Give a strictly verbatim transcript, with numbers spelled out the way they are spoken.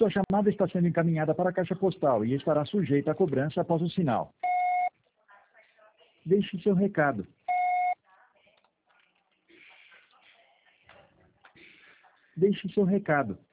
Sua chamada está sendo encaminhada para a caixa postal e estará sujeita a cobrança após o sinal. Deixe seu recado. Deixe seu recado.